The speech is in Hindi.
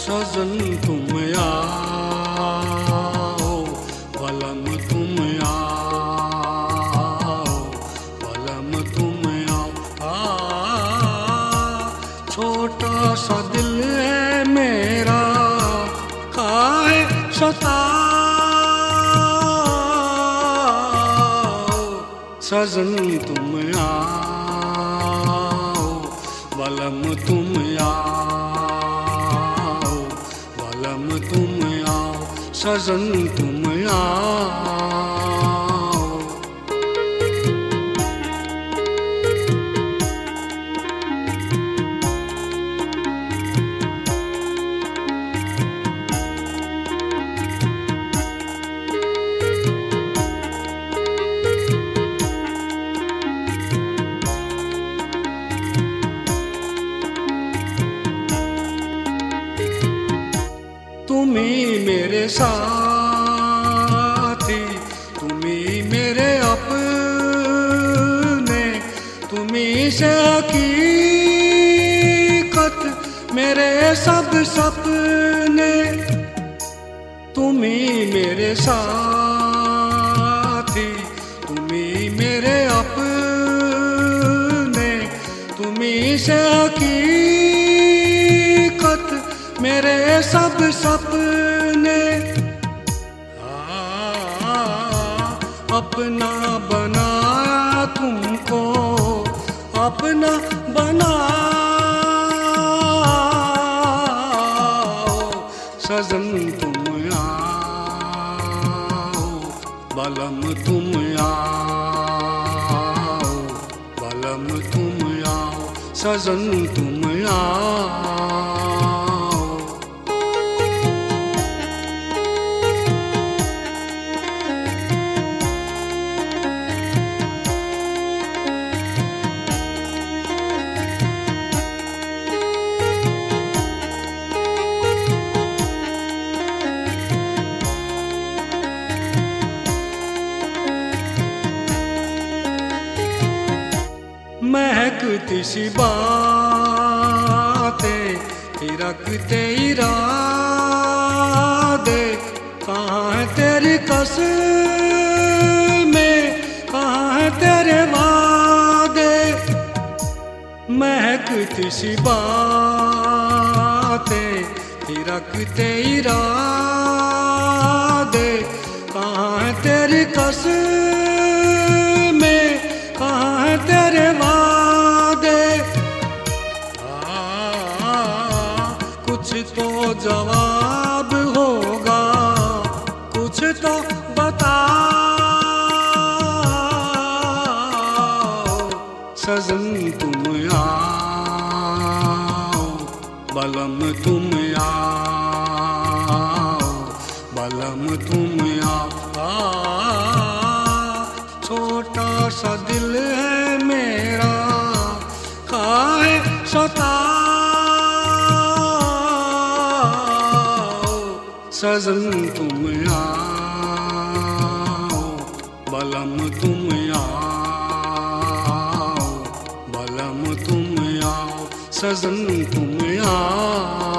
सजन तुम आओ, बलम तुम आओ, बलम तुम आओ। छोटा सा दिल है मेरा, काहे सताओ। सजन तुम आओ, बलम तुम आओ, बलम तुम आओ, सजन तुम आओ। तुम्ही मेरे साथी, तुम्ही मेरे अपने, तुम्ही से हकीकत मेरे सब सपने। तुम्ही मेरे साथी, तुम्ही मेरे अपने, तुम्ही से हकीकत मेरे सब सपने। अपना बनाया तुमको, अपना बनाओ। सजन तुम आओ, बलम तुम आओ, बलम तुम आओ, सजन तुम आओ। महकती सी बातें, थिरकते इरादे, कहाँ है तेरी कसमें, कहाँ है तेरे वादे। महकती सी बातें, थिरकते इरादे, कहाँ है तेरी कसमें, कहाँ है तेरे वादे। कुछ तो जवाब होगा, कुछ तो बताओ। सजन तुम आओ, बलम तुम आओ, बलम तुम आओ। छोटा सा दिल है मेरा, काहे सताओ। सजन तुम आओ, बलम तुम आओ, बलम तुम आओ, सजन तुम आओ।